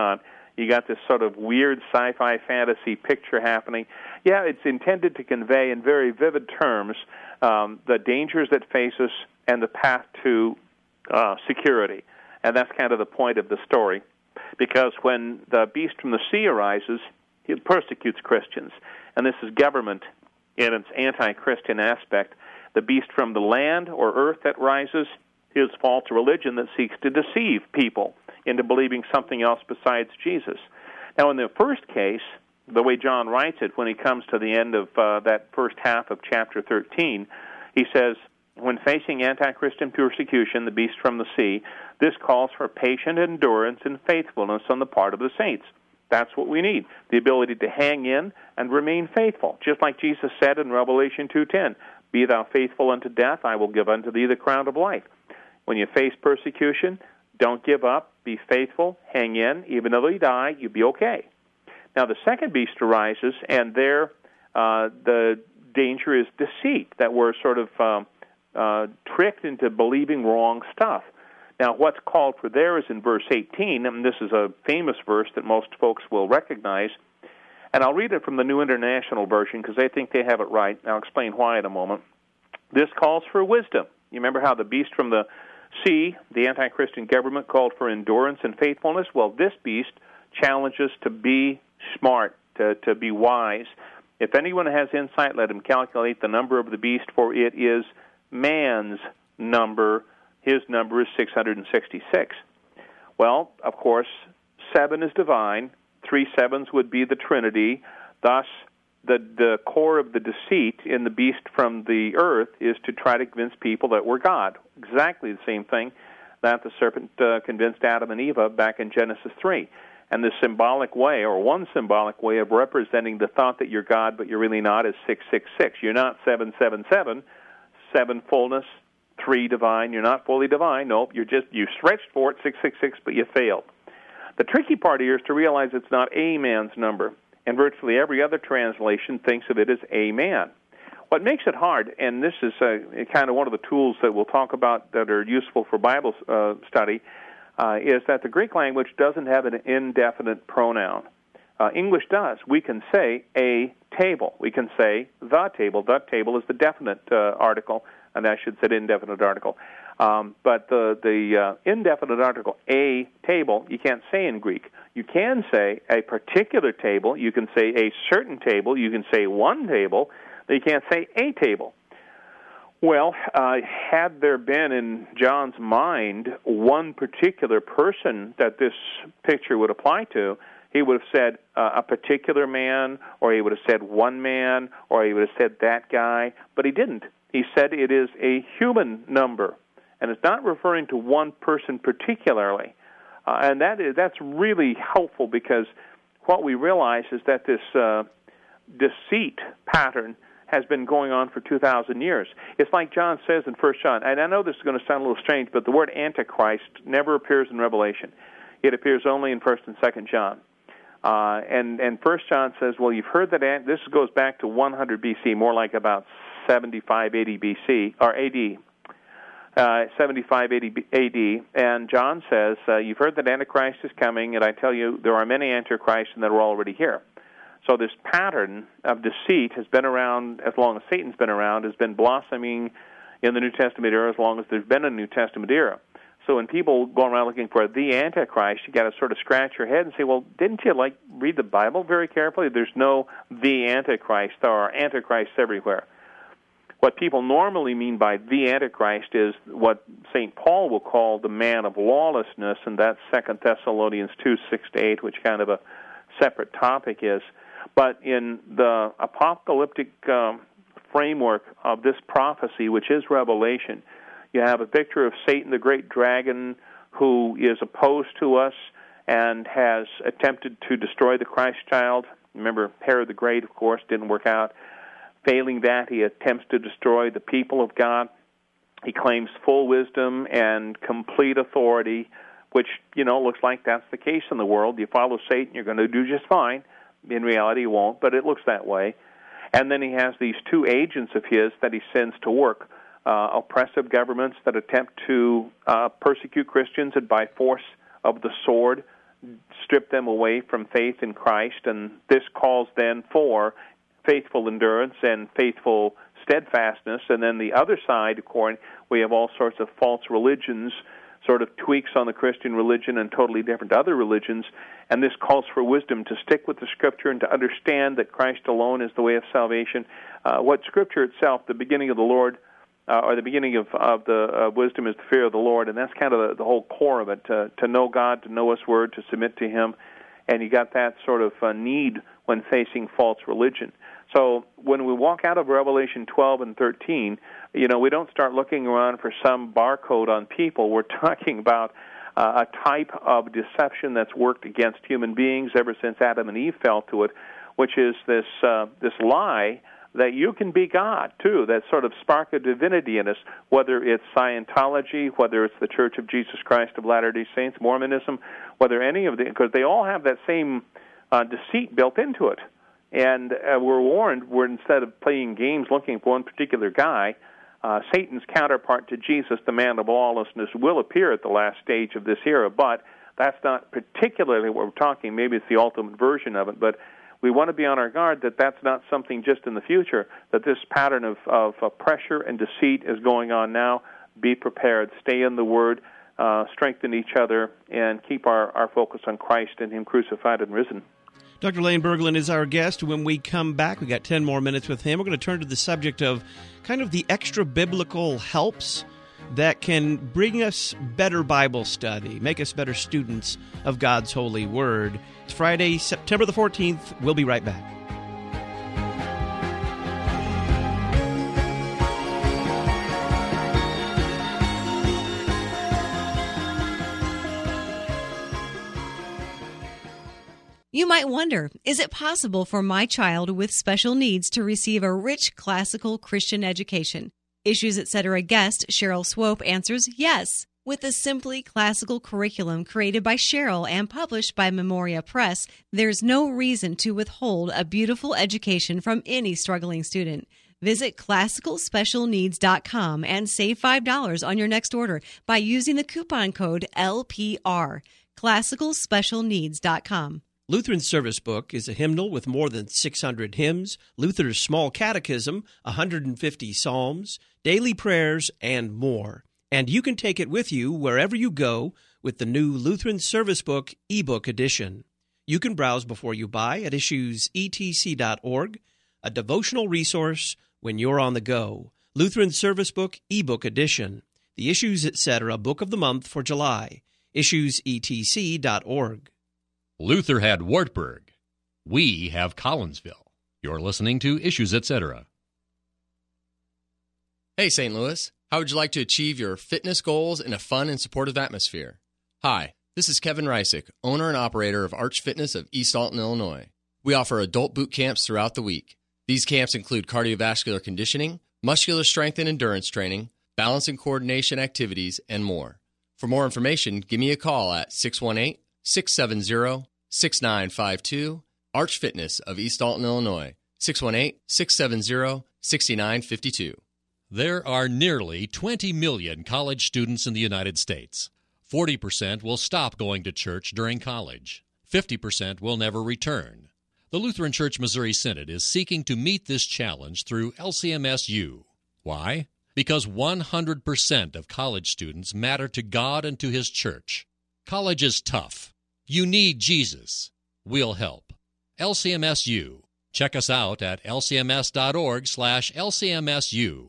You got this sort of weird sci-fi fantasy picture happening. Yeah, it's intended to convey in very vivid terms um, the dangers that face us and the path to uh, security. And that's kind of the point of the story. Because when the beast from the sea arises, it persecutes Christians. And this is government in its anti-Christian aspect. The beast from the land or earth that rises is false religion that seeks to deceive people into believing something else besides Jesus. Now, in the first case, the way John writes it, when he comes to the end of uh, that first half of chapter thirteen, he says, when facing anti-Christian persecution, the beast from the sea, this calls for patient endurance and faithfulness on the part of the saints. That's what we need, the ability to hang in and remain faithful. Just like Jesus said in Revelation two ten, be thou faithful unto death, I will give unto thee the crown of life. When you face persecution, don't give up, be faithful, hang in. Even though you die, you'll be okay. Now, the second beast arises, and there uh, the danger is deceit, that we're sort of um, uh, tricked into believing wrong stuff. Now, what's called for there is in verse eighteen, and this is a famous verse that most folks will recognize, and I'll read it from the New International Version because they think they have it right. I'll explain why in a moment. This calls for wisdom. You remember how the beast from the sea, the anti-Christian government, called for endurance and faithfulness? Well, this beast challenges to be smart, to, to be wise. If anyone has insight, let him calculate the number of the beast, for it is man's number. His number is six hundred sixty-six. Well, of course, seven is divine. Three sevens would be the Trinity. Thus, the, the core of the deceit in the beast from the earth is to try to convince people that we're God. Exactly the same thing that the serpent uh, convinced Adam and Eve of back in Genesis three. And the symbolic way, or one symbolic way of representing the thought that you're God, but you're really not, is six six six. You're not seven seven seven, seven fullness, three divine. You're not fully divine. Nope, you're just, you stretched for it, six six six, but you failed. The tricky part here is to realize it's not a man's number, and virtually every other translation thinks of it as a man. What makes it hard, and this is uh, kind of one of the tools that we'll talk about that are useful for Bible uh, study, uh, is that the Greek language doesn't have an indefinite pronoun. Uh, English does. We can say a table. We can say the table. The table is the definite uh, article, and I should say indefinite article. Um, but the, the uh, indefinite article, a table, you can't say in Greek. You can say a particular table. You can say a certain table. You can say one table. But you can't say a table. Well, uh, had there been in John's mind one particular person that this picture would apply to, he would have said uh, a particular man, or he would have said one man, or he would have said that guy, but he didn't. He said it is a human number, and it's not referring to one person particularly. Uh, and that is, that's really helpful, because what we realize is that this uh, deceit pattern has been going on for two thousand years. It's like John says in First John, and I know this is going to sound a little strange, but the word Antichrist never appears in Revelation. It appears only in First and Second John. Uh, and, and First John says, well, you've heard that, this goes back to one hundred B C, more like about seventy-five, eighty B C, or A D, uh, seventy-five, eighty A D, and John says, uh, you've heard that Antichrist is coming, and I tell you, there are many Antichrists that are already here. So this pattern of deceit has been around as long as Satan's been around, has been blossoming in the New Testament era as long as there's been a New Testament era. So when people go around looking for the Antichrist, you got to sort of scratch your head and say, well, didn't you like read the Bible very carefully? There's no the Antichrist. There are Antichrists everywhere. What people normally mean by the Antichrist is what Saint Paul will call the man of lawlessness, and that's Second Thessalonians two, six to eight, which kind of a separate topic is. But in the apocalyptic um, framework of this prophecy, which is Revelation, you have a picture of Satan, the great dragon, who is opposed to us and has attempted to destroy the Christ child. Remember, Herod the Great, of course, didn't work out. Failing that, he attempts to destroy the people of God. He claims full wisdom and complete authority, which, you know, looks like that's the case in the world. You follow Satan, you're going to do just fine. In reality, you won't, but it looks that way. And then he has these two agents of his that he sends to work, uh, oppressive governments that attempt to uh, persecute Christians and by force of the sword strip them away from faith in Christ, and this calls then for faithful endurance and faithful steadfastness. And then the other side, of course, we have all sorts of false religions, sort of tweaks on the Christian religion and totally different other religions, and this calls for wisdom to stick with the Scripture and to understand that Christ alone is the way of salvation. Uh, what Scripture itself, the beginning of the Lord, uh, or the beginning of, of the uh, wisdom is the fear of the Lord, and that's kind of the, the whole core of it, to, to know God, to know His Word, to submit to Him, and you got that sort of uh, need when facing false religion. So when we walk out of Revelation twelve and thirteen, you know, we don't start looking around for some barcode on people. We're talking about uh, a type of deception that's worked against human beings ever since Adam and Eve fell to it, which is this uh, this lie that you can be God, too, that sort of spark of divinity in us, whether it's Scientology, whether it's the Church of Jesus Christ of Latter-day Saints, Mormonism, whether any of the, because they all have that same uh, deceit built into it. And uh, we're warned, we're instead of playing games looking for one particular guy, uh, Satan's counterpart to Jesus, the man of lawlessness, will appear at the last stage of this era, but that's not particularly what we're talking. Maybe it's the ultimate version of it, but we want to be on our guard that that's not something just in the future, that this pattern of, of uh, pressure and deceit is going on now. Be prepared. Stay in the Word, uh, strengthen each other, and keep our, our focus on Christ and Him crucified and risen. Doctor Lane Berglund is our guest. When we come back, we got ten more minutes with him. We're going to turn to the subject of kind of the extra biblical helps that can bring us better Bible study, make us better students of God's holy Word. It's Friday, September the fourteenth. We'll be right back. You might wonder, is it possible for my child with special needs to receive a rich classical Christian education? Issues Etc. guest Cheryl Swope answers yes. With a simply classical curriculum created by Cheryl and published by Memoria Press, there's no reason to withhold a beautiful education from any struggling student. Visit classical special needs dot com and save five dollars on your next order by using the coupon code L P R. classical special needs dot com. Lutheran Service Book is a hymnal with more than six hundred hymns, Luther's Small Catechism, one hundred fifty psalms, daily prayers, and more. And you can take it with you wherever you go with the new Lutheran Service Book ebook edition. You can browse before you buy at issues e t c dot org, a devotional resource when you're on the go. Lutheran Service Book ebook edition, the Issues Etc. Book of the Month for July, issues e t c dot org. Luther had Wartburg. We have Collinsville. You're listening to Issues Etc. Hey, Saint Louis. How would you like to achieve your fitness goals in a fun and supportive atmosphere? Hi, this is Kevin Reisick, owner and operator of Arch Fitness of East Alton, Illinois. We offer adult boot camps throughout the week. These camps include cardiovascular conditioning, muscular strength and endurance training, balance and coordination activities, and more. For more information, give me a call at six one eight, six seven zero, six nine five two, Arch Fitness of East Alton, Illinois, six one eight, six seven zero, six nine five two. There are nearly twenty million college students in the United States. forty percent will stop going to church during college. fifty percent will never return. The Lutheran Church Missouri Synod is seeking to meet this challenge through L C M S U. Why? Because one hundred percent of college students matter to God and to His church. College is tough. You need Jesus. We'll help. L C M S U. Check us out at l c m s dot org slash l c m s u.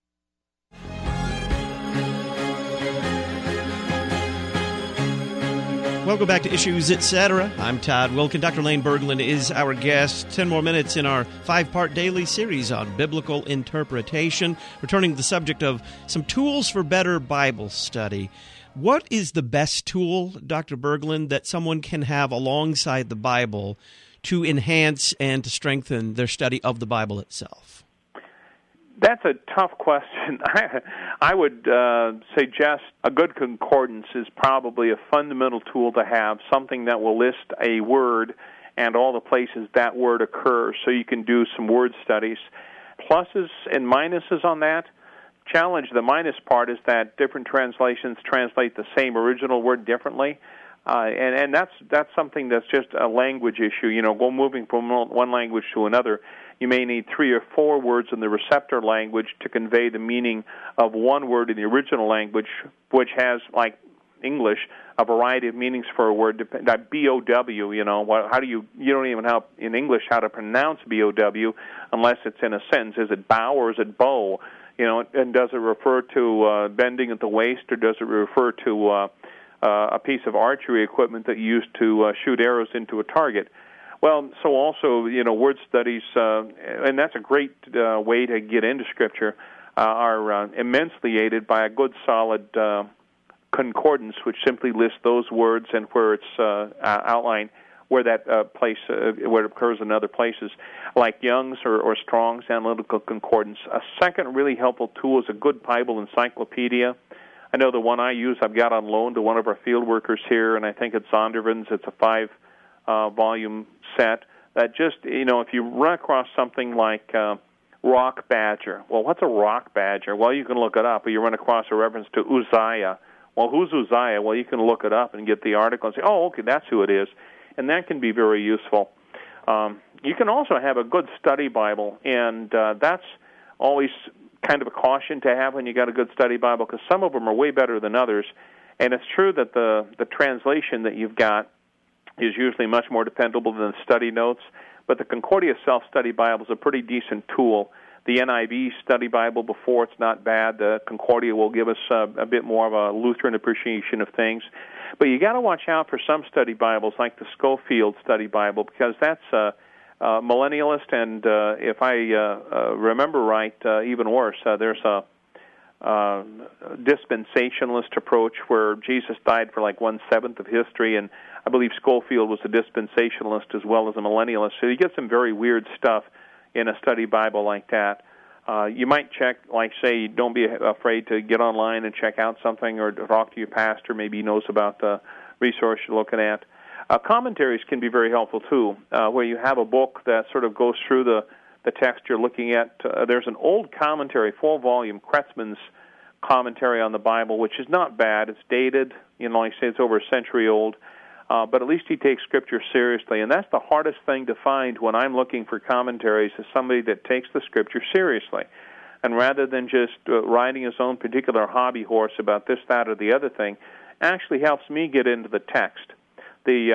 Welcome back to Issues Etc. I'm Todd Wilkin. Doctor Lane Berglund is our guest. Ten more minutes in our five-part daily series on biblical interpretation, returning to the subject of some tools for better Bible study. What is the best tool, Doctor Berglund, that someone can have alongside the Bible to enhance and to strengthen their study of the Bible itself? That's a tough question. I, I would uh, suggest a good concordance is probably a fundamental tool to have, something that will list a word and all the places that word occurs, so you can do some word studies. Pluses and minuses on that. Challenge, the minus part is that different translations translate the same original word differently. Uh, and, and that's that's something that's just a language issue. You know, go moving from one language to another, you may need three or four words in the receptor language to convey the meaning of one word in the original language, which has, like English, a variety of meanings for a word. That B O W, you know, how do you, you don't even know in English how to pronounce B O W unless it's in a sentence. Is it bow or is it bow? You know, and does it refer to uh, bending at the waist, or does it refer to uh, uh, a piece of archery equipment that you use to uh, shoot arrows into a target? Well, so also, you know, word studies, uh, and that's a great uh, way to get into Scripture, uh, are uh, immensely aided by a good, solid uh, concordance, which simply lists those words and where it's uh, outlined, where that uh, place, uh, where it occurs in other places, like Young's or, or Strong's Analytical Concordance. A second really helpful tool is a good Bible encyclopedia. I know the one I use I've got on loan to one of our field workers here, and I think it's Zondervan's. It's a five-volume uh, set that just, you know, if you run across something like uh, rock badger, well, what's a rock badger? Well, you can look it up, or you run across a reference to Uzziah. Well, who's Uzziah? Well, you can look it up and get the article and say, oh, okay, that's who it is. And that can be very useful. Um, you can also have a good study Bible, and uh, that's always kind of a caution to have when you got a good study Bible, because some of them are way better than others. And it's true that the, the translation that you've got is usually much more dependable than study notes, but the Concordia Self-Study Bible is a pretty decent tool. The N I V Study Bible before, it's not bad. The Concordia will give us uh, a bit more of a Lutheran appreciation of things. But you got to watch out for some study Bibles, like the Schofield Study Bible, because that's uh, uh, millennialist, and uh, if I uh, uh, remember right, uh, even worse. Uh, there's a uh, dispensationalist approach where Jesus died for like one-seventh of history, and I believe Schofield was a dispensationalist as well as a millennialist. So you get some very weird stuff in a study Bible like that. Uh, you might check, like, say, don't be afraid to get online and check out something, or talk to your pastor. Maybe he knows about the resource you're looking at. Uh, commentaries can be very helpful, too, uh, where you have a book that sort of goes through the, the text you're looking at. Uh, there's an old commentary, full-volume, Kretzmann's commentary on the Bible, which is not bad. It's dated. You know, like I say, it's over a century old. Uh, but at least he takes Scripture seriously, and that's the hardest thing to find when I'm looking for commentaries, is somebody that takes the Scripture seriously. And rather than just uh, riding his own particular hobby horse about this, that, or the other thing, actually helps me get into the text. The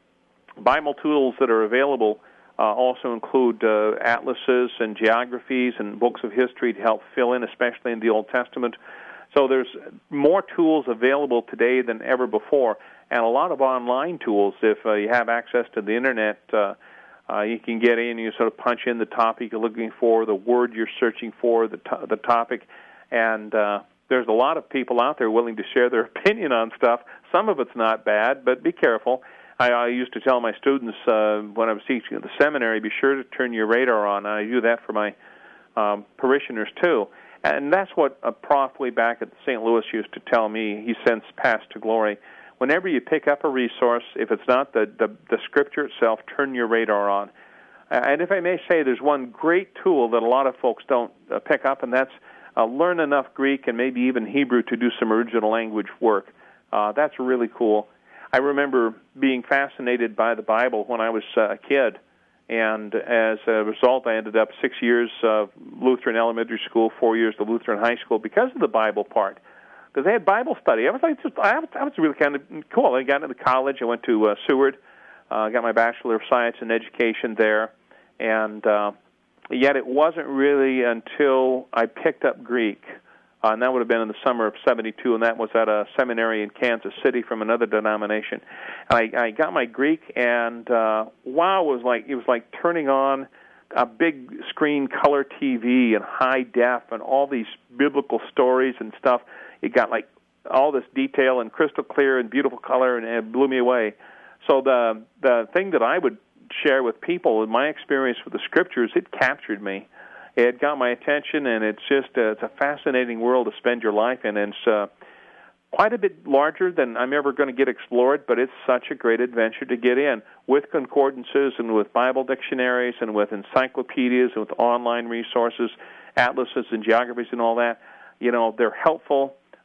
uh, Bible tools that are available uh, also include uh, atlases and geographies and books of history to help fill in, especially in the Old Testament. So there's more tools available today than ever before, and a lot of online tools. If uh, you have access to the Internet, uh, uh, you can get in, you sort of punch in the topic you're looking for, the word you're searching for, the, to- the topic, and uh, there's a lot of people out there willing to share their opinion on stuff. Some of it's not bad, but be careful. I, I used to tell my students uh, when I was teaching at the seminary, be sure to turn your radar on. I do that for my um, parishioners, too. And that's what a prof way back at Saint Louis used to tell me. He since passed to glory. Whenever you pick up a resource, if it's not the, the, the Scripture itself, turn your radar on. And if I may say, there's one great tool that a lot of folks don't uh, pick up, and that's uh, learn enough Greek and maybe even Hebrew to do some original language work. Uh, that's really cool. I remember being fascinated by the Bible when I was uh, a kid. And as a result, I ended up six years of Lutheran elementary school, four years of Lutheran high school, because of the Bible part. Because they had Bible study. I was like, just, I was, I was really kind of cool. I got into college. I went to uh, Seward. I uh, got my Bachelor of Science in Education there. And uh, yet it wasn't really until I picked up Greek, uh, and that would have been in the summer of seventy-two, and that was at a seminary in Kansas City from another denomination. And I, I got my Greek, and uh, wow, it was like it was like turning on a big screen color T V and high def and all these biblical stories and stuff. It got like all this detail and crystal clear and beautiful color, and it blew me away. So the the thing that I would share with people in my experience with the Scriptures, it captured me. It got my attention, and it's just uh, it's a fascinating world to spend your life in, and it's uh, quite a bit larger than I'm ever going to get explored, but it's such a great adventure to get in with concordances and with Bible dictionaries and with encyclopedias and with online resources, atlases and geographies and all that. You know, they're helpful.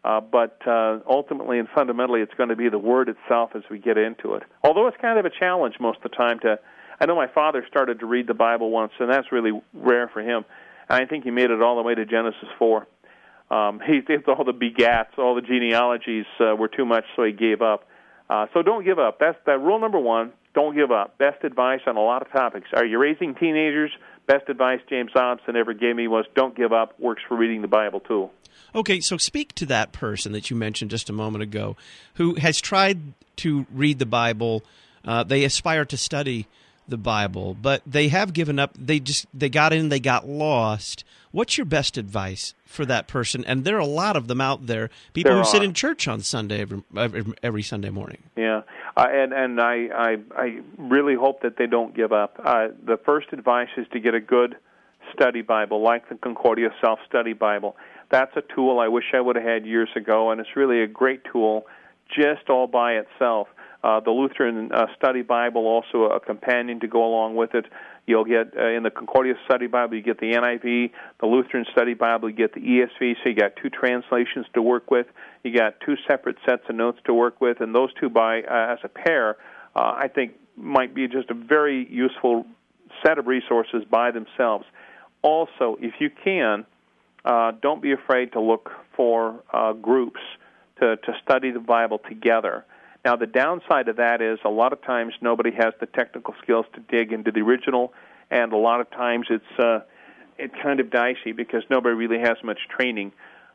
Uh, but uh, ultimately and fundamentally, it's going to be the Word itself as we get into it. Although it's kind of a challenge most of the time to, I know my father started to read the Bible once, and that's really rare for him. And I think he made it all the way to Genesis four. Um, he did all the begats, all the genealogies uh, were too much, so he gave up. Uh, so don't give up. That's that rule number one. Don't give up. Best advice on a lot of topics. Are you raising teenagers? Best advice James Dobson ever gave me was don't give up. Works for reading the Bible, too. Okay, so speak to that person that you mentioned just a moment ago who has tried to read the Bible. Uh, they aspire to study the Bible, but they have given up. They just they got in, they got lost. What's your best advice for that person? And there are a lot of them out there, people there who are. sit in church on Sunday every, every, every Sunday morning. Yeah, uh, and and I, I I really hope that they don't give up. Uh, the first advice is to get a good study Bible, like the Concordia Self-Study Bible. That's a tool I wish I would have had years ago, and it's really a great tool just all by itself. Uh, the Lutheran uh, Study Bible, also a companion to go along with it. You'll get, uh, in the Concordia Study Bible, you get the N I V. The Lutheran Study Bible, you get the E S V, so you got two translations to work with. You got two separate sets of notes to work with, and those two, by uh, as a pair, uh, I think might be just a very useful set of resources by themselves. Also, if you can, uh, don't be afraid to look for uh, groups to, to study the Bible together. Now, the downside of that is a lot of times nobody has the technical skills to dig into the original, and a lot of times it's uh, it's kind of dicey because nobody really has much training.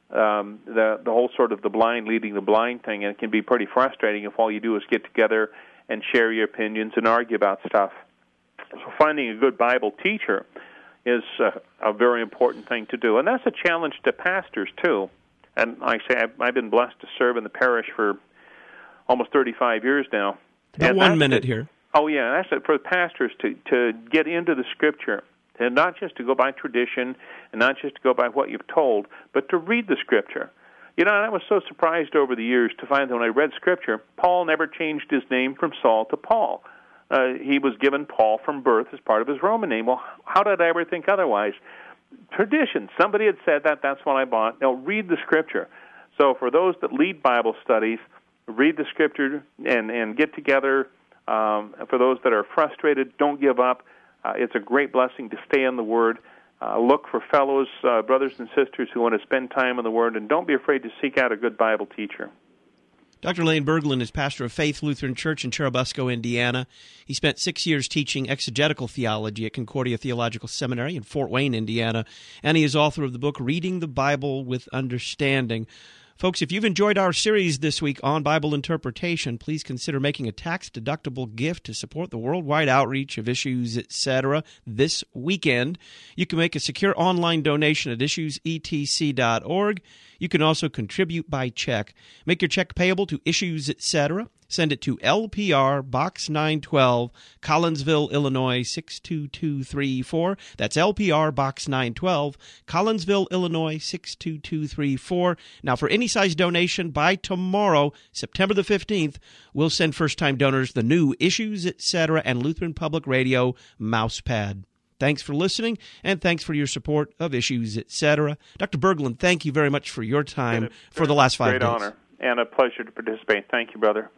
Um, the the whole sort of the blind leading the blind thing, and it can be pretty frustrating if all you do is get together and share your opinions and argue about stuff. So finding a good Bible teacher is uh, a very important thing to do, and that's a challenge to pastors too. And like I say, I've, I've been blessed to serve in the parish for almost thirty-five years now. About and one minute it. here. Oh, yeah, that's it for the pastors to, to get into the Scripture, and not just to go by tradition and not just to go by what you've told, but to read the Scripture. You know, I was so surprised over the years to find that when I read Scripture, Paul never changed his name from Saul to Paul. Uh, he was given Paul from birth as part of his Roman name. Well, how did I ever think otherwise? Tradition. Somebody had said that, that's what I bought. Now, read the Scripture. So for those that lead Bible studies, read the Scripture and, and get together. Um, for those that are frustrated, don't give up. Uh, it's a great blessing to stay in the Word. Uh, look for fellows, uh, brothers and sisters who want to spend time in the Word, and don't be afraid to seek out a good Bible teacher. Doctor Lane Berglund is pastor of Faith Lutheran Church in Churubusco, Indiana. He spent six years teaching exegetical theology at Concordia Theological Seminary in Fort Wayne, Indiana, and he is author of the book Reading the Bible with Understanding. Folks, if you've enjoyed our series this week on Bible interpretation, please consider making a tax-deductible gift to support the worldwide outreach of Issues, et cetera this weekend. You can make a secure online donation at issues e t c dot org. You can also contribute by check. Make your check payable to Issues, et cetera. Send it to L P R Box nine twelve, Collinsville, Illinois six two two three four. That's L P R Box nine twelve, Collinsville, Illinois six two two three four. Now, for any size donation, by tomorrow, September the fifteenth, we'll send first-time donors the new Issues, et cetera and Lutheran Public Radio mouse pad. Thanks for listening, and thanks for your support of Issues, et cetera. Doctor Berglund, thank you very much for your time a, for the last five great days. Great honor and a pleasure to participate. Thank you, brother.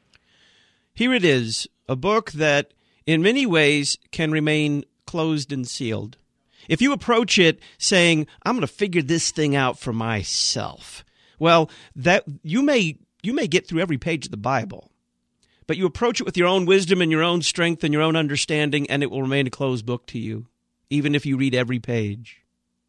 Here it is, a book that in many ways can remain closed and sealed. If you approach it saying, I'm going to figure this thing out for myself, well, that you may you may get through every page of the Bible, but you approach it with your own wisdom and your own strength and your own understanding, and it will remain a closed book to you, even if you read every page.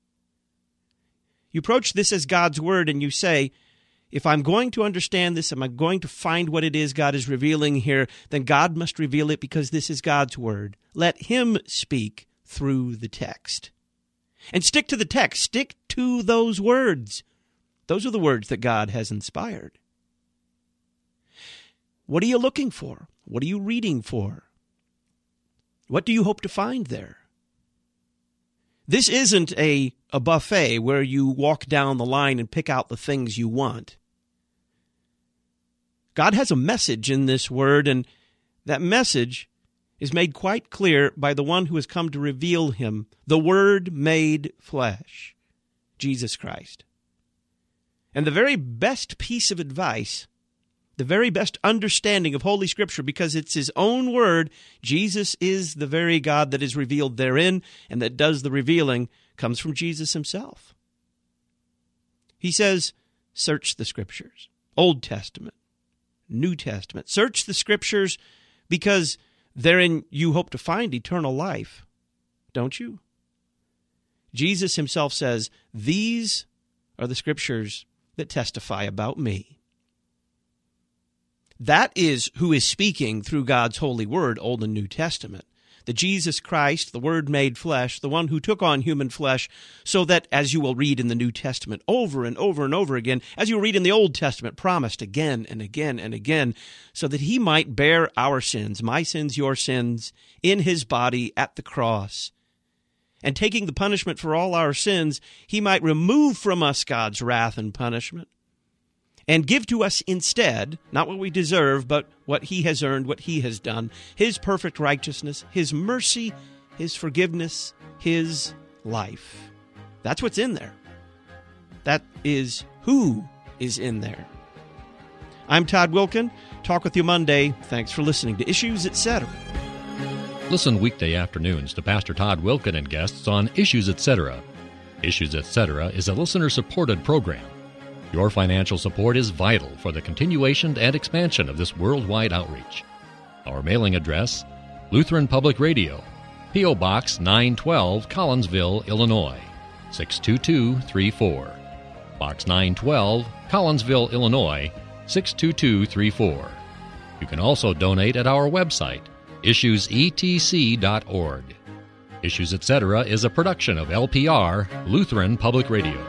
You approach this as God's Word, and you say, if I'm going to understand this, am I going to find what it is God is revealing here, then God must reveal it because this is God's Word. Let Him speak through the text. And stick to the text. Stick to those words. Those are the words that God has inspired. What are you looking for? What are you reading for? What do you hope to find there? This isn't a, a buffet where you walk down the line and pick out the things you want. God has a message in this word, and that message is made quite clear by the one who has come to reveal him, the Word made flesh, Jesus Christ. And the very best piece of advice, the very best understanding of Holy Scripture, because it's His own word, Jesus is the very God that is revealed therein and that does the revealing, comes from Jesus Himself. He says, search the Scriptures, Old Testament, New Testament. Search the Scriptures because therein you hope to find eternal life, don't you? Jesus Himself says, these are the Scriptures that testify about me. That is who is speaking through God's holy word, Old and New Testament. The Jesus Christ, the Word made flesh, the one who took on human flesh, so that, as you will read in the New Testament over and over and over again, as you will read in the Old Testament, promised again and again and again, so that He might bear our sins, my sins, your sins, in His body at the cross. And taking the punishment for all our sins, He might remove from us God's wrath and punishment, and give to us instead, not what we deserve, but what He has earned, what He has done, His perfect righteousness, His mercy, His forgiveness, His life. That's what's in there. That is who is in there. I'm Todd Wilken. Talk with you Monday. Thanks for listening to Issues, et cetera. Listen weekday afternoons to Pastor Todd Wilken and guests on Issues, et cetera. Issues, et cetera is a listener-supported program. Your financial support is vital for the continuation and expansion of this worldwide outreach. Our mailing address, Lutheran Public Radio, P O. Box nine twelve, Collinsville, Illinois, six two two three four. Box nine twelve, Collinsville, Illinois, six two two three four. You can also donate at our website, issues e t c dot org. Issues, et cetera is a production of L P R, Lutheran Public Radio.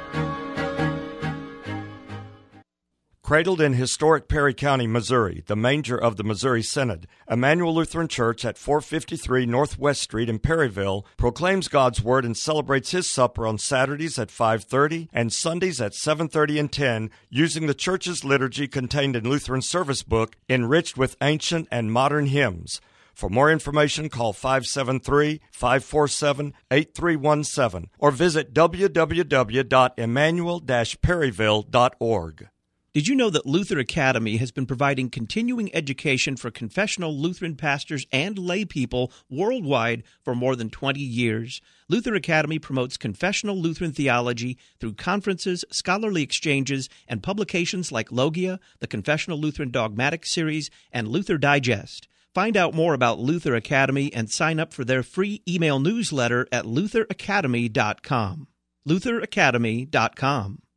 Cradled in historic Perry County, Missouri, the manger of the Missouri Synod, Emmanuel Lutheran Church at four fifty-three Northwest Street in Perryville proclaims God's Word and celebrates His supper on Saturdays at five thirty and Sundays at seven thirty and ten, using the church's liturgy contained in Lutheran Service Book, enriched with ancient and modern hymns. For more information, call five seven three, five four seven, eight three one seven or visit w w w dot emmanuel dash perryville dot org. Did you know that Luther Academy has been providing continuing education for confessional Lutheran pastors and lay people worldwide for more than twenty years? Luther Academy promotes confessional Lutheran theology through conferences, scholarly exchanges, and publications like Logia, the Confessional Lutheran Dogmatic Series, and Luther Digest. Find out more about Luther Academy and sign up for their free email newsletter at luther academy dot com. luther academy dot com.